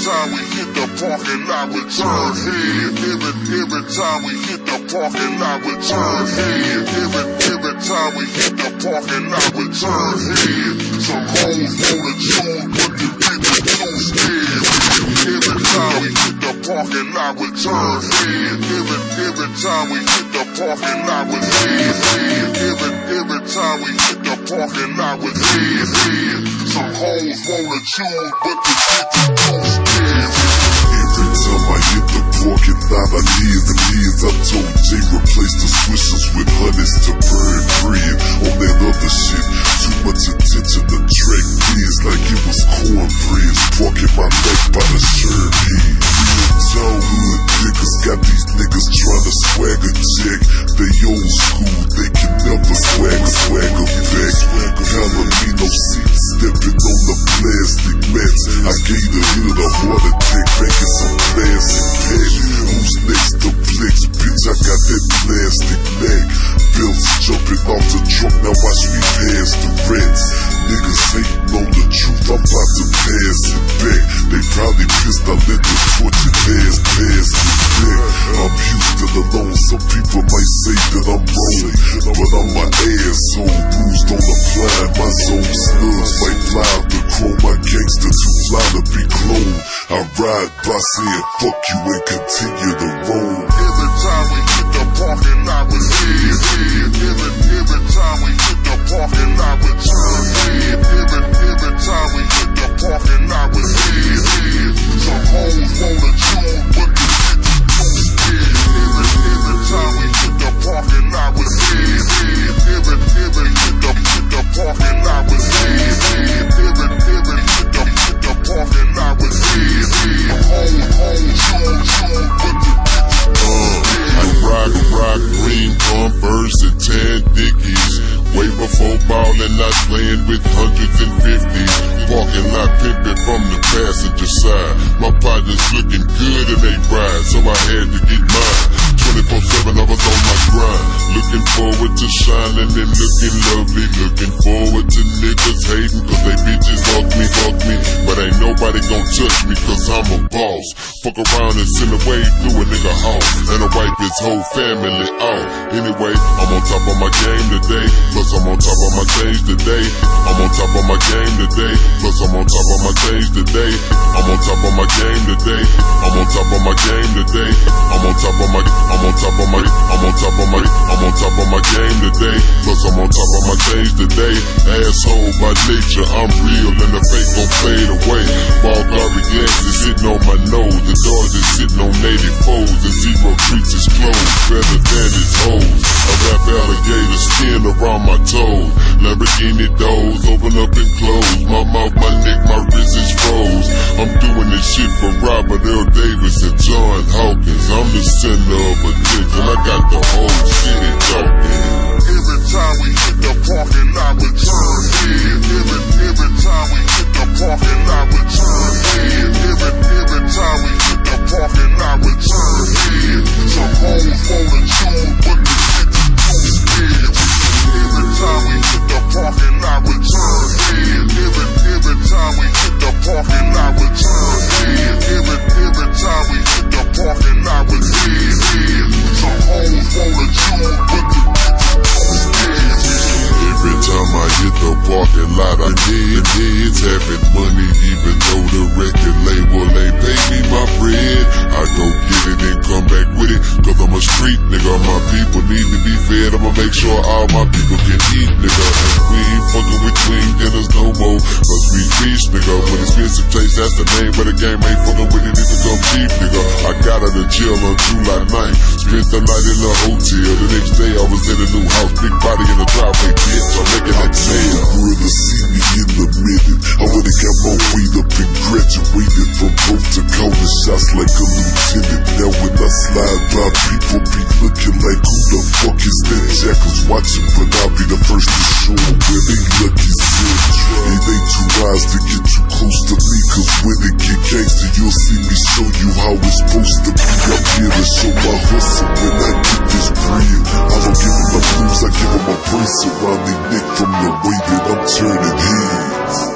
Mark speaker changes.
Speaker 1: time we hit the parking lot, we turn head. Every time we hit the parking lot, we turn head. Every time we hit the parking lot, we turn head. Some hoes wanna choose, but the bitches too scared. Every time we hit the parking lot, we turn head. Every time we hit the parking lot, we head. Every time we hit the parking lot, we head. Some hoes wanna choose, but the bitches too scared.
Speaker 2: Every time I hit the parking lot, I live. I told Jay replace the swishers with honeys to burn bread. On that other shit, too much attention to track kids like it was cornbread. Parking my neck by the shirt head. Real hood niggas got these niggas trying to swagger check. They old school, they can never swagger back. Palomino seat stepping on the plastic mats. I gave the hood a heart attack, making some plastic pack. Who's next to flex, bitch? I got that plastic bag. Bills jumping off the truck, now watch me pass the rats. Niggas hating on the truth, I'm about to pass it back. They probably pissed I let the tortured ass pass it back. I'm Houston alone, some people might say that I'm wrong, but I'm my asshole, bruised on the blind. My soul slugs might fly out the chrome. My gangster too fly to be cloned. I ride by saying fuck you and continue to roam.
Speaker 1: Every time we hit the parking lot, we head. Every time we hit the parking lot, we turn head. Every time we hit the parking lot, we head. Some hoes wanna choose, but the bitches too scared. Every time we hit the parking lot, we head. Every hit the parking lot, we head. Every hit the parking lot, we head. Some hoes choose, but the
Speaker 2: I rock green Converse and tan Dickies. Way before ballin', I playing with hundreds and fifties. Parking lot pimpin' from the passenger side. My partners looking good in they ride, so I had to get mine. 24/7 I was on my grind, looking forward to shining and looking lovely. Looking forward to niggas hating cause they bitches fuck me. But ain't nobody gon' touch me cause I'm a boss. Fuck around and send a wave through a nigga house, and I wipe his whole family out. Anyway, I'm on top of my game today, plus I'm on top of my change today. I'm on top of my game today, plus I'm on top of my change today. I'm on top of my game today. I'm on top of my game today. I'm on top of my game today, plus I'm on top of my change today. Asshole by nature, I'm real and the fake gon' fade away. Bulgari glasses sitting on my nose, the doors is sitting on 84s, and zero treats is closed, better than his hoes. I wrap alligator skin around my toes, Lamborghini doors open up and close. My mouth, my neck, my wrist is froze. I'm doing this shit for Robert Earl Davis and John Hawkins. I'm the center of attention, I got the whole city talking.
Speaker 1: Every time we hit the parking lot, we turn head. Every time we hit the parking lot, we turn head. Every time we hit the parking lot, we turn head. Some hoes wanna choose, but the bitches too scared. Every time we hit the parking lot, we turn head. Every time we hit the parking lot, we turn head. Every time we hit the parking lot, we head. Some hoes wanna choose, but the bitches too scared.
Speaker 2: Every time I hit the parking lot, I need kids having money, even though the record label ain't pay me my bread. I go get it and come back with it, cause I'm a street nigga. My people need to be fed, I'ma make sure all my people can eat, nigga. And we ain't fucking with twin dinners no more, cause we rich, nigga. When expensive taste, that's the name, but the game ain't fucking with it, it become cheap, nigga. I got out of jail on July 9th, spent the night in the hotel. The next day I was in a new house, big body in the driveway, bitch. I'm making that sale. World to see me in a minute. I would've got my weight up and graduated from both to calling shots like a lieutenant. Now when I slide by, people be looking like, who the fuck is that? Jackals watching, but I'll be the first to show them where they lucky sit. It ain't too wise to get too close to me, cause when it get gangster, you'll see me show you how it's supposed to be. I'm here to show my hustle when I get this bread. I don't give them my blues, I give them a brace around their neck from the way that I'm turning heads.